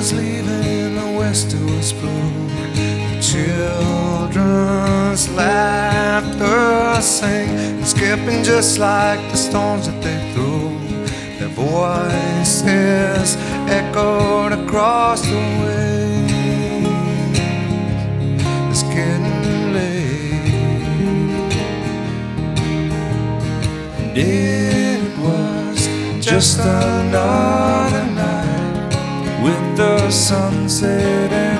was leaving, the west was blue. The children's laughter sang and skipping just like the stones that they threw. Their voices echoed across the way. It's getting late, and it was just another night with the sun setting